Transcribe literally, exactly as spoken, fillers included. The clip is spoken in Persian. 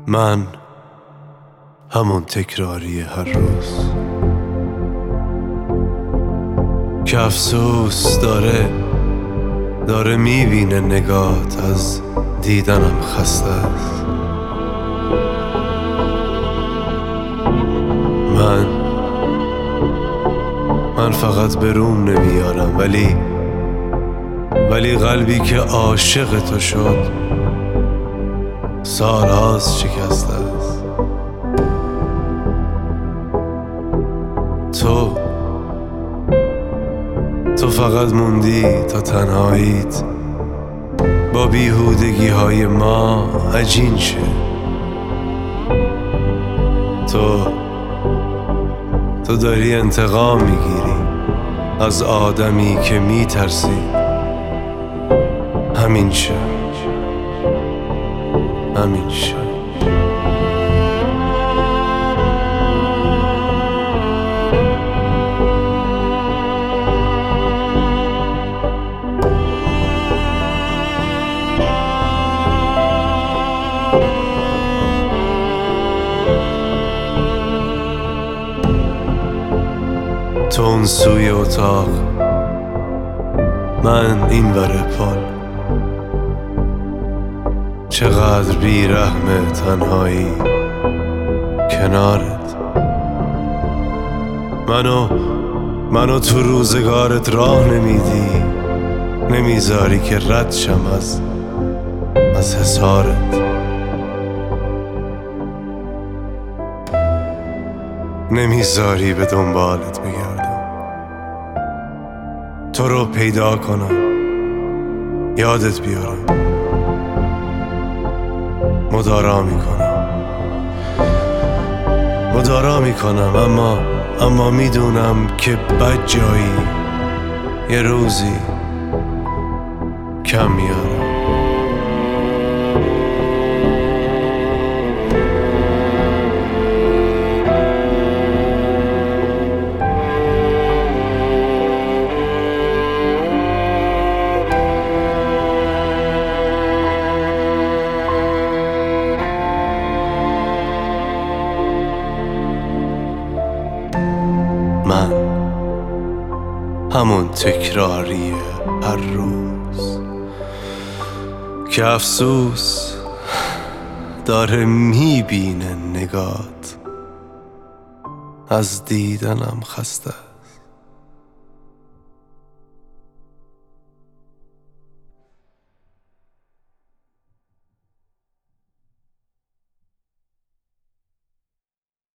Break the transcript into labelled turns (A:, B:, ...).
A: من همون تکراری هر روز که افسوس داره داره میبینه نگات از دیدنم خسته است. من من فقط به روم نمیارم ولی ولی قلبی که عاشق تو شد سالهاست شکسته است. تو تو فقط موندی تا تنهاییت با بیهودگی های ما عجین شه. تو تو داری انتقام میگیری از آدمی که میترسی. همین شه همین شه تو اون سوی اتاق، من این ور پل. چقدر بیرحمه تنهایی کنارت. منو منو تو روزگارت راه نمیدی، نمیذاری که رد شم از از حصارت. نمیذاری به دنبالت بگردم، تو رو پیدا کنم، یادت بیارم. مدارا میکنم مدارا میکنم اما اما میدونم که بد جایی یه روزی کم میارم. من همون تکراری هر روز که افسوس داره میبینه نگات از دیدنم خسته.